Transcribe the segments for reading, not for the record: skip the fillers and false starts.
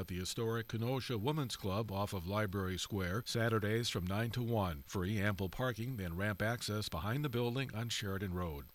at the historic Kenosha Women's Club off of Library Square, Saturdays from 9 to 1. Free ample parking and ramp access behind the building on Sheridan Road.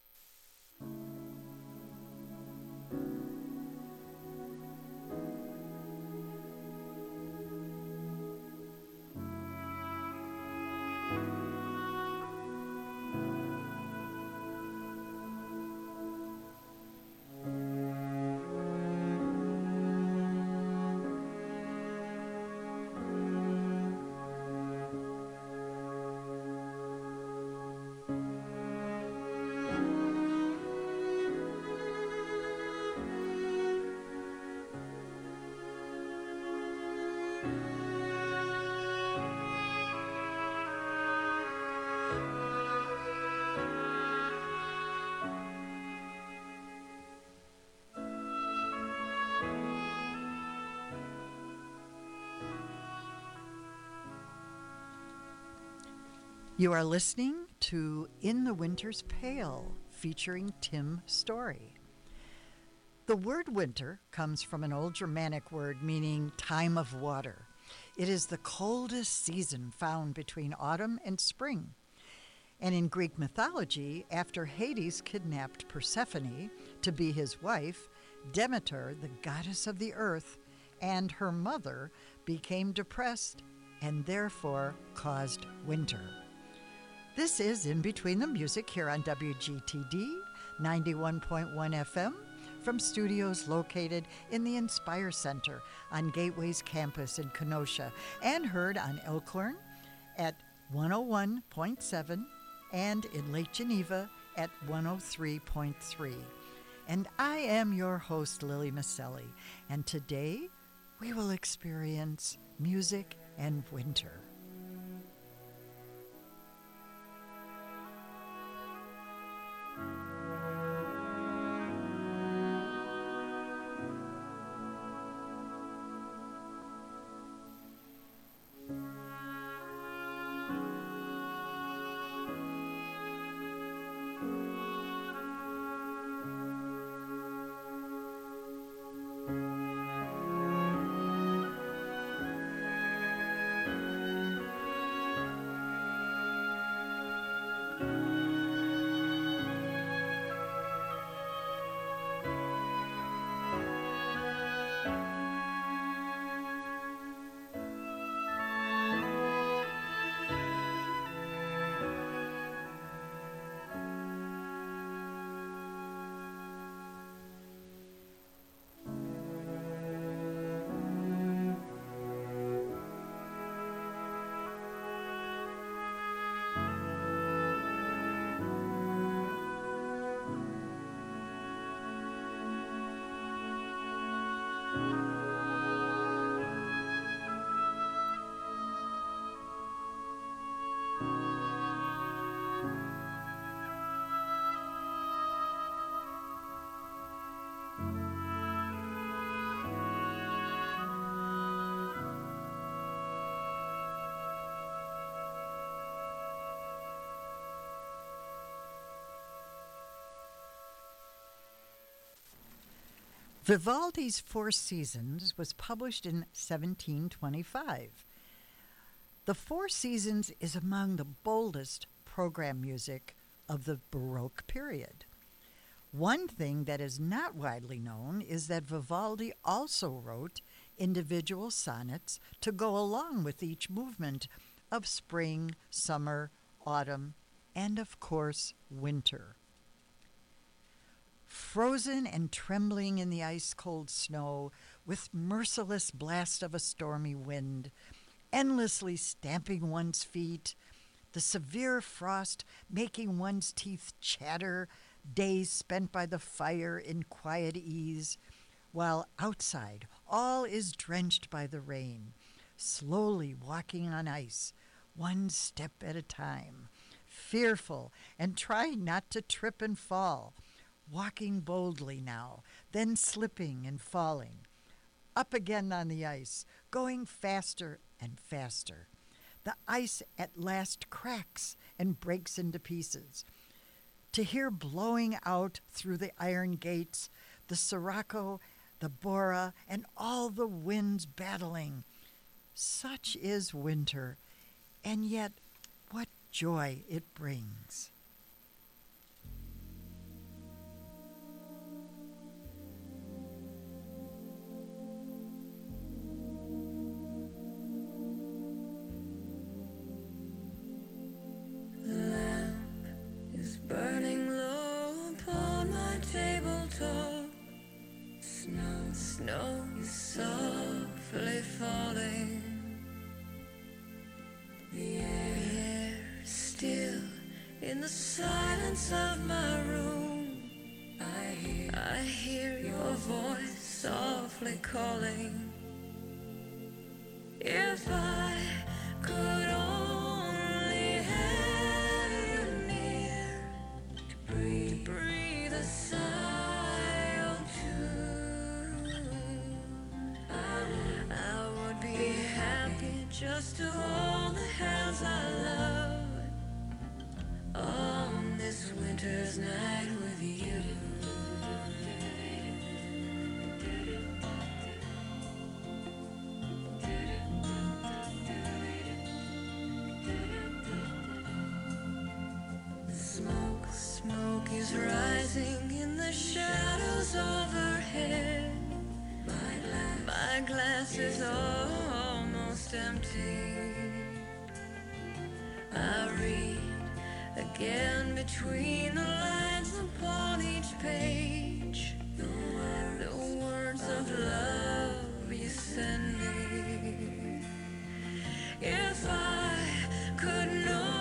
You are listening to In the Winter's Pale, featuring Tim Story. The word winter comes from an old Germanic word meaning time of water. It is the coldest season found between autumn and spring. And in Greek mythology, after Hades kidnapped Persephone to be his wife, Demeter, the goddess of the earth, and her mother became depressed and therefore caused winter. This is In Between the Music here on WGTD 91.1 FM from studios located in the Inspire Center on Gateway's campus in Kenosha and heard on Elkhorn at 101.7 and in Lake Geneva at 103.3. And I am your host, Lily Maselli, and today we will experience music and winter. Vivaldi's Four Seasons was published in 1725. The Four Seasons is among the boldest program music of the Baroque period. One thing that is not widely known is that Vivaldi also wrote individual sonnets to go along with each movement of spring, summer, autumn, and of course, winter. Frozen and trembling in the ice-cold snow, with merciless blast of a stormy wind, endlessly stamping one's feet, the severe frost making one's teeth chatter, days spent by the fire in quiet ease, while outside all is drenched by the rain, slowly walking on ice, one step at a time, fearful and trying not to trip and fall, walking boldly now, then slipping and falling, up again on the ice, going faster and faster. The ice at last cracks and breaks into pieces. To hear blowing out through the iron gates the sirocco the Bora, and all the winds battling. Such is winter, and yet what joy it brings. Burning low upon my tabletop, snow is softly falling. The air is still in the silence of my room. I hear your voice softly calling. If I could only have you near, to breathe a sigh or two, I would be happy just to hold the hands I love on this winter's night with you. Smoke is rising in the shadows overhead. My glass is almost empty. I read again between the lines upon each page, the words of love you send me. If I could know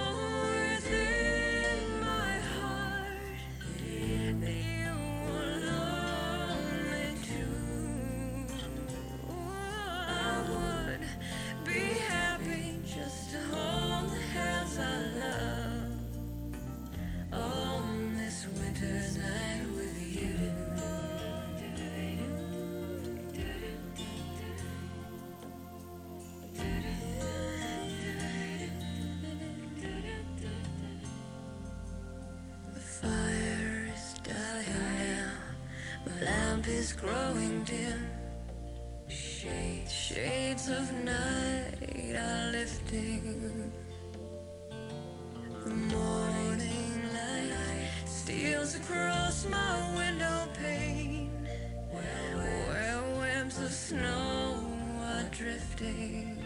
is growing dim. Shades of night are lifting. The morning light steals across my window pane, where webs of snow are drifting.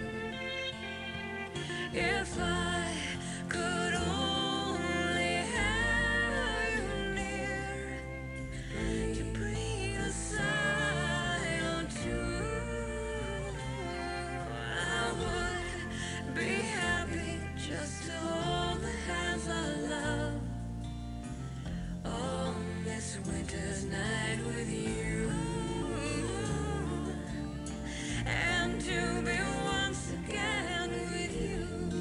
If I could only have you near, to breathe a sigh or two, I would be happy just to hold the hands I love on this winter's night with you, and to be once again with you.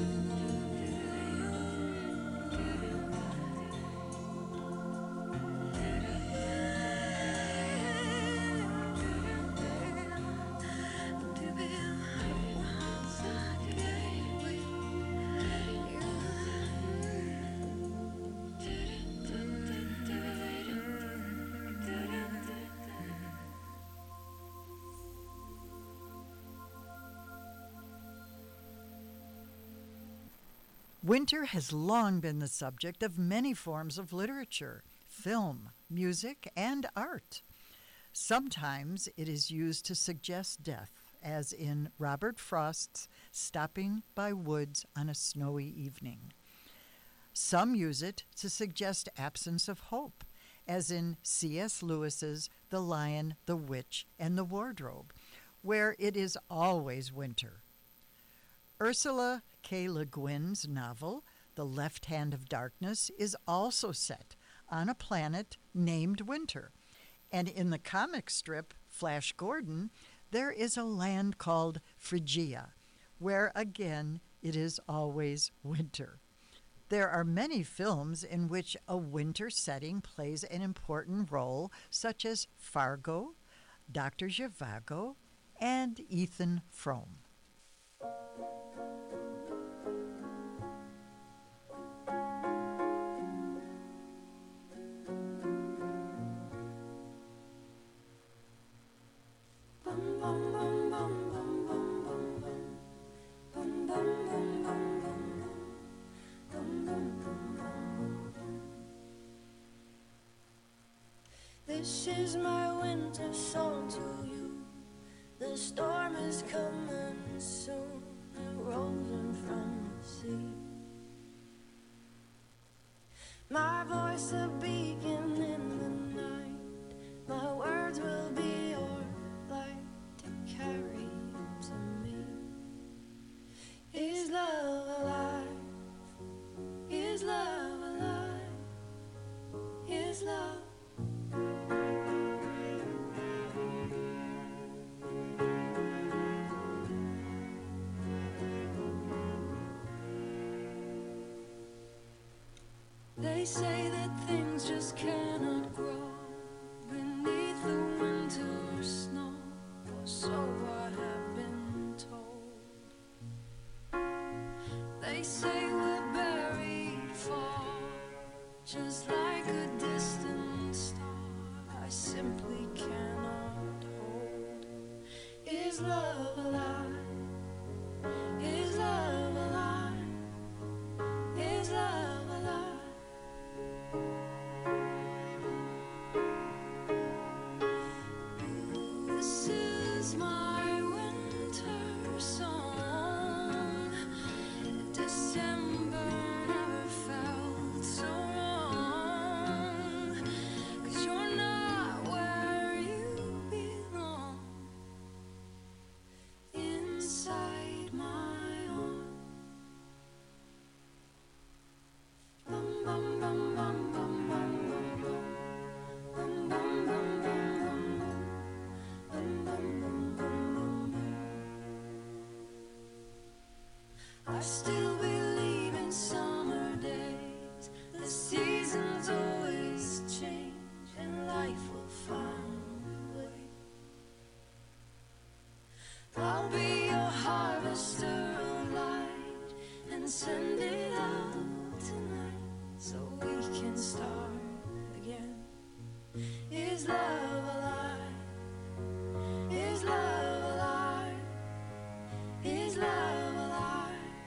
Winter has long been the subject of many forms of literature, film, music, and art. Sometimes it is used to suggest death, as in Robert Frost's Stopping by Woods on a Snowy Evening. Some use it to suggest absence of hope, as in C.S. Lewis's The Lion, the Witch, and the Wardrobe, where it is always winter. Ursula K. Le Guin's novel, The Left Hand of Darkness, is also set on a planet named Winter. And in the comic strip Flash Gordon, there is a land called Phrygia, where again it is always winter. There are many films in which a winter setting plays an important role, such as Fargo, Dr. Zhivago, and Ethan Frome. This is my winter song to you. The storm is coming soon. It rolls in from the sea. My voice a beacon in the night. My words will be your light to carry to me. Is love alive? Is love alive? Is love? They say that things just cannot grow beneath the winter snow, or so I have been told. They say we're buried far, just like a distant star I simply cannot hold. Is love alive? Is love alive? Is love alive? This is my winter song. December never felt so wrong, 'cause you're not where you belong. Inside my arms. Bum bum bum bum bum bum bum bum bum bum bum bum bum bum bum bum bum. I still believe in summer days. The seasons always change, and life will find a way. I'll be your harvester of light and send it out tonight so we can start again. Is love alive? Is love alive? Is love alive?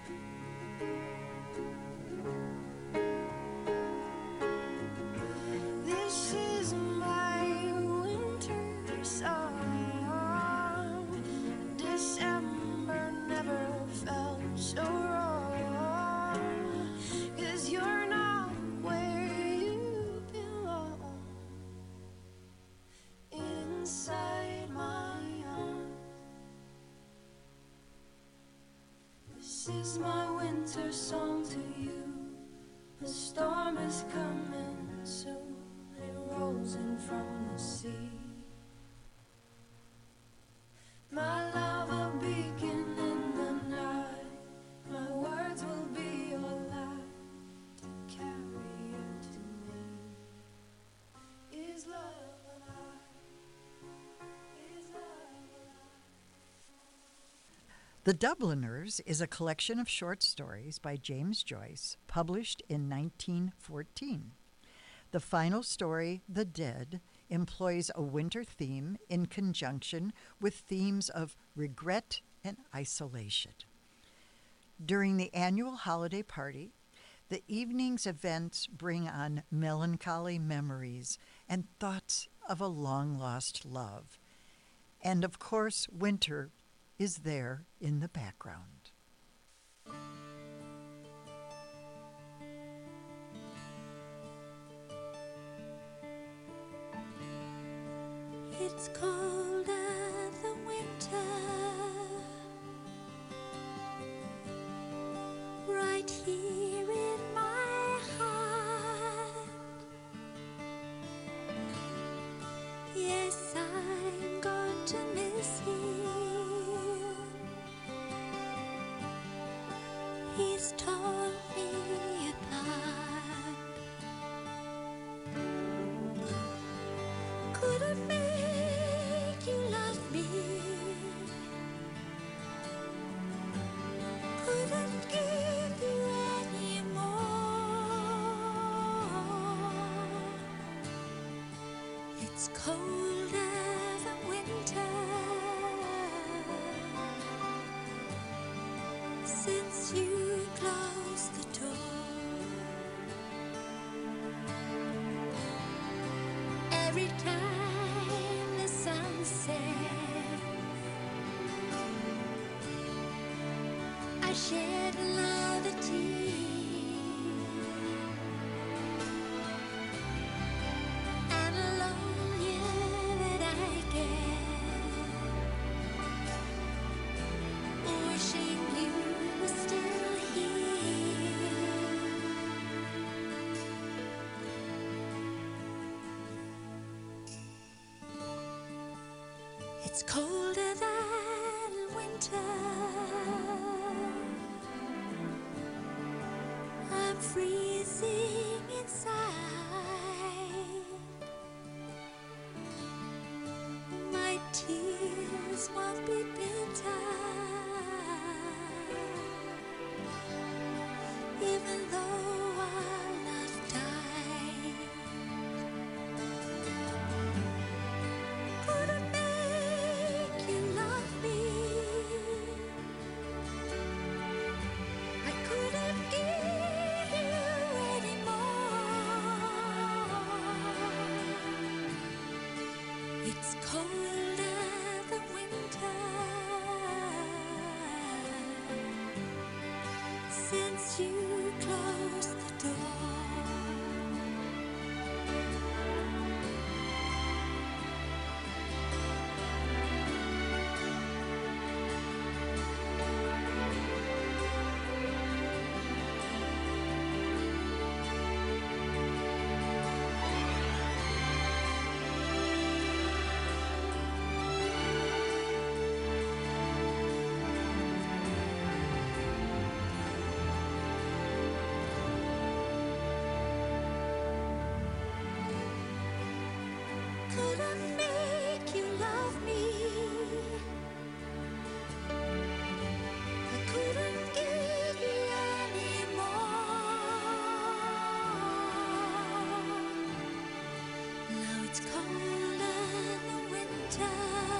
This is my winter song. December never felt so wrong, 'cause you're not where you belong. Inside my arms. This is my winter song to you. The storm is coming soon. It rolls in from the sea. My love a beacon in the night. My words will be your light to carry you to me. Is love alive? Is love alive? The Dubliners is a collection of short stories by James Joyce, published in 1914. The final story, The Dead, employs a winter theme in conjunction with themes of regret and isolation. During the annual holiday party, the evening's events bring on melancholy memories and thoughts of a long-lost love. And of course, winter is there in the background. It's cold as the winter, right here in my heart. Yes, I'm going to miss him. He's torn me apart. Could I make you love me? Couldn't give you any more. It's cold as a winter since you closed the door. every time the sun sets, I shed another tear. And alone, yeah, that I get, wishing you were still here. It's colder than winter. I'm freezing inside. My tears won't be bitter, even though I'll not die. Couldn't make you love me. I couldn't give you any more. It's colder than winter since you closed the door. Couldn't make you love me. I couldn't give you any more. Now it's colder than winter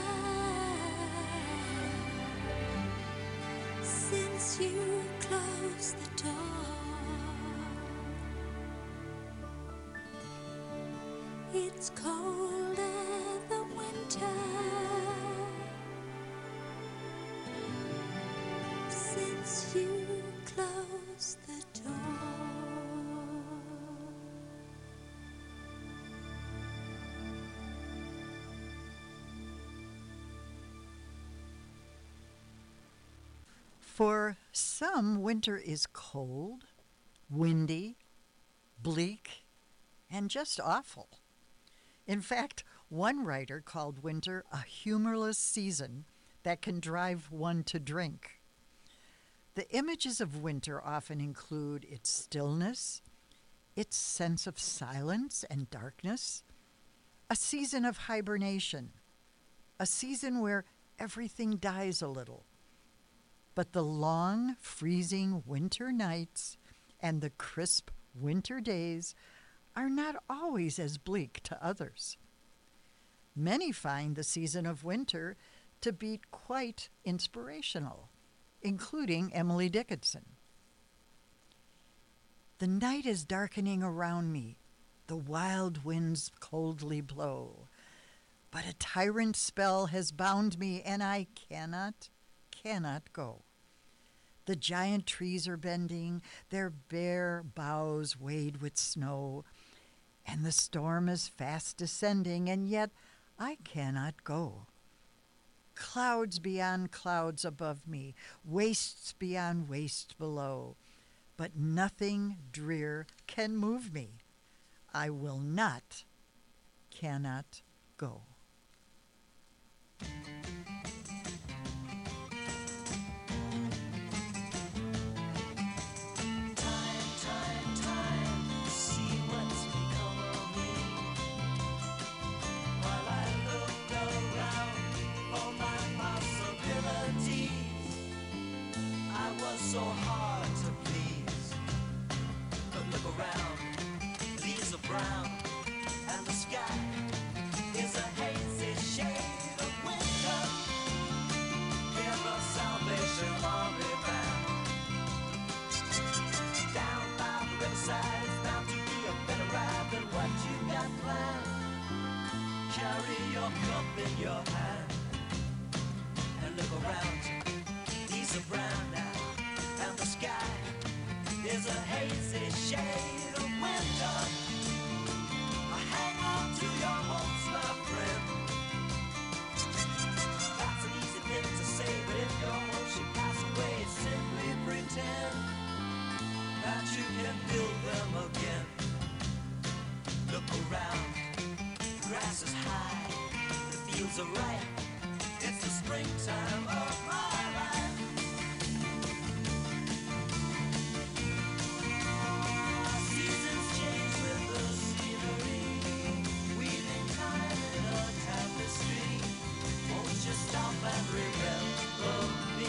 since you closed the door. It's colder than winter since you closed the door. For some, winter is cold, windy, bleak, and just awful. In fact, one writer called winter a humorless season that can drive one to drink. The images of winter often include its stillness, its sense of silence and darkness, a season of hibernation, a season where everything dies a little. But the long, freezing winter nights and the crisp winter days are not always as bleak to others. Many find the season of winter to be quite inspirational, including Emily Dickinson. The night is darkening around me, the wild winds coldly blow, but a tyrant spell has bound me, and I cannot go. The giant trees are bending, their bare boughs weighted with snow, and the storm is fast descending, and yet I cannot go. Clouds beyond clouds above me, wastes beyond wastes below, but nothing drear can move me. I will not, cannot go. So hard to please, but look around, leaves are brown, and the sky is a hazy shade of winter. Hear the Salvation Army band. Down by the riverside, it's bound to be a better ride than what you got planned. in your hand and look around. Leaves are brown now, and the sky is a hazy shade of winter. Hang on to your hopes, my friend. That's an easy thing to say, but if your hopes should pass away, simply pretend that you can build them again. Look around, the grass is high, the fields are ripe. It's the springtime of my life. Seasons change with the scenery, weaving time in a tapestry. Won't you stop and remember me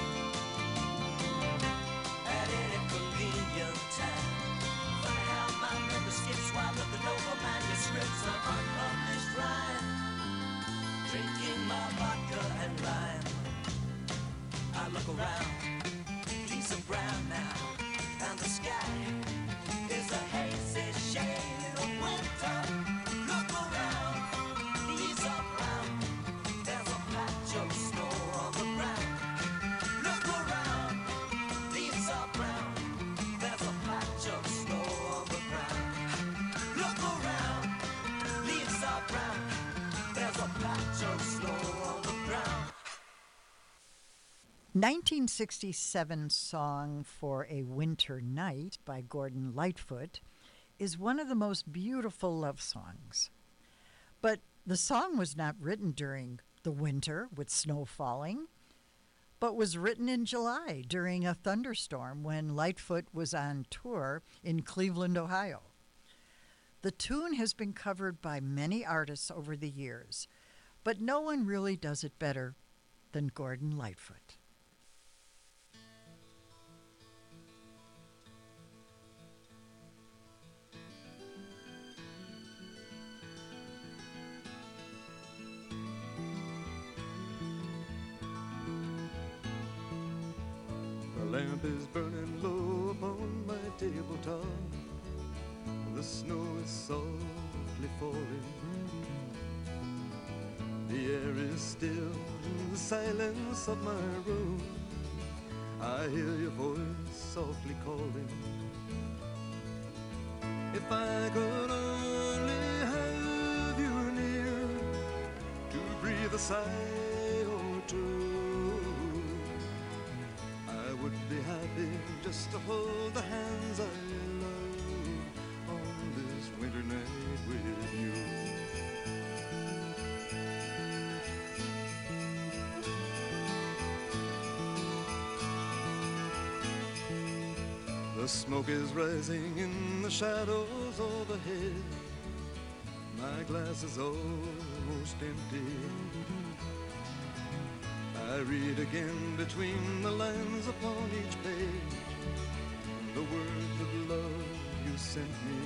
at any convenient time? Funny how my memory skips while looking over manuscripts of unpublished rhyme. Drinking my vodka and lime, I look around, leaves are brown now, and the sky is a hazy shade of winter. Look around, leaves are brown, there's a patch of snow on the ground. Look around, leaves are brown, there's a patch of snow on the ground. Look around, leaves are brown, there's a patch of snow on the ground. 1967's Song for a Winter Night by Gordon Lightfoot is one of the most beautiful love songs. But the song was not written during the winter with snow falling, but was written in July during a thunderstorm when Lightfoot was on tour in Cleveland, Ohio. The tune has been covered by many artists over the years, but no one really does it better than Gordon Lightfoot. The lamp is burning low upon my tabletop. The snow is softly falling. The air is still in the silence of my room. I hear your voice softly calling. If I could only have you near to breathe a sigh or two, I would be happy just to hold the hands I love on this winter night with you. The smoke is rising in the shadows overhead. My glass is almost empty. I read again between the lines upon each page the words of love you sent me.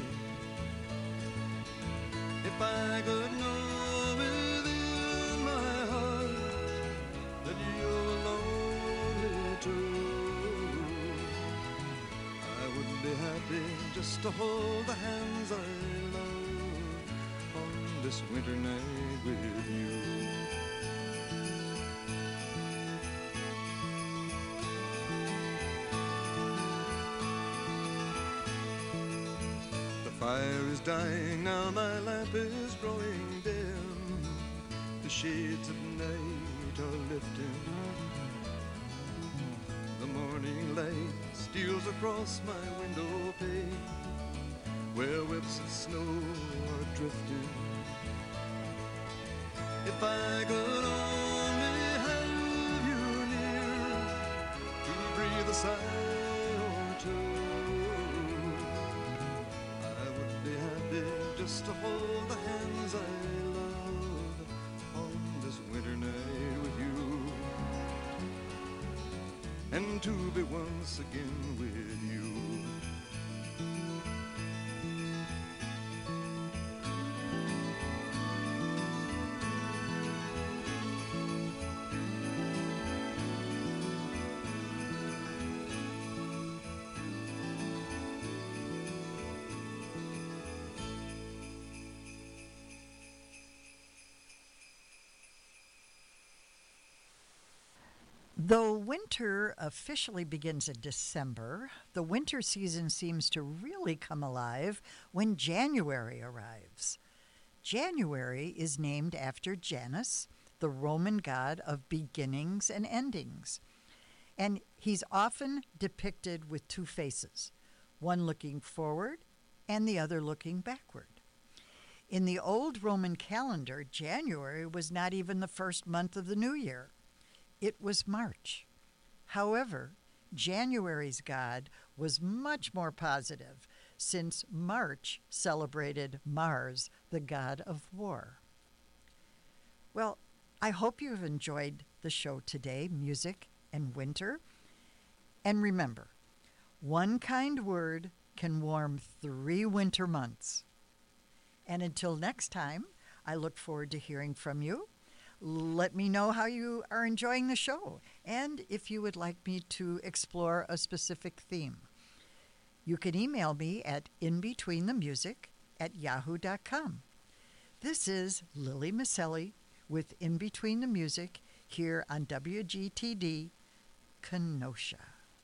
If I could know within my heart that you're lonely too, I would be happy just to hold the hands I love on this winter night with you. The fire is dying now, my lamp is growing dim. The shades of night are lifting. The morning light steals across my window pane, where whips of snow are drifting. If I could only have you near to breathe a sigh or two, I would be happy just to hold the hands I love on this winter night with you, and to be once again with you. Though winter officially begins in December, the winter season seems to really come alive when January arrives. January is named after Janus, the Roman god of beginnings and endings. And he's often depicted with two faces, one looking forward and the other looking backward. In the old Roman calendar, January was not even the first month of the new year. It was March. However, January's god was much more positive, since March celebrated Mars, the god of war. Well, I hope you've enjoyed the show today, music and winter. And remember, one kind word can warm 3 winter months. And until next time, I look forward to hearing from you. Let me know how you are enjoying the show and if you would like me to explore a specific theme. You can email me at inbetweenthemusic@yahoo.com. This is Lily Maselli with In Between the Music here on WGTD Kenosha.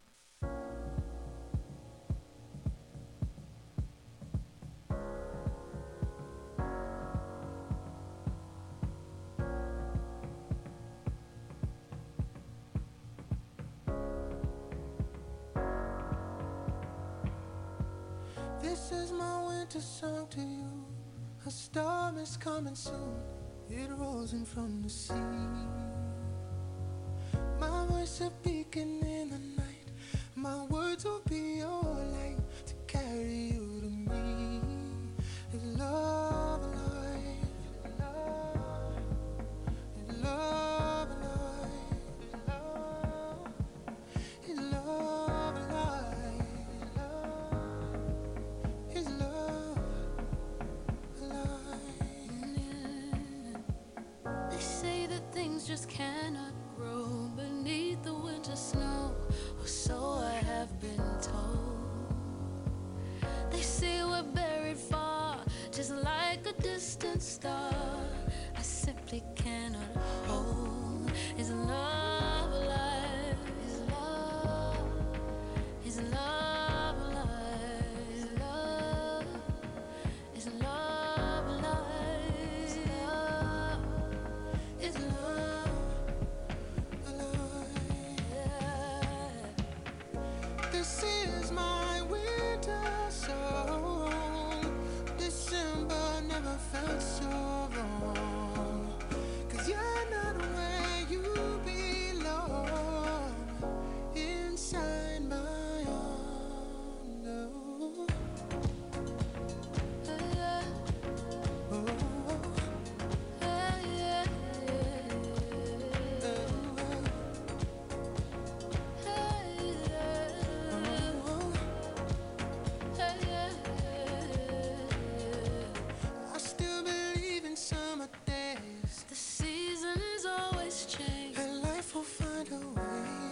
This is my winter song to you. A storm is coming soon. It rolls in from the sea. My voice a beacon in the night. My words will be your light to carry you to me. Is love alive? Is love? Is love alive? Is love? Is love alive? Is love alive? They say that things just cannot grow beneath the winter snow, or so I have been told. They say we're buried far, just like a distant star. I simply cannot hold. Is love alive? Is love? Is love alive? Is love? Is love alive? Is love? Is love alive? This is my winter song. December never felt so wrong. 'Cause you're not where you belong. Inside my arms. Oh, oh, I still believe in summer days. The seasons always change. And life will find a way.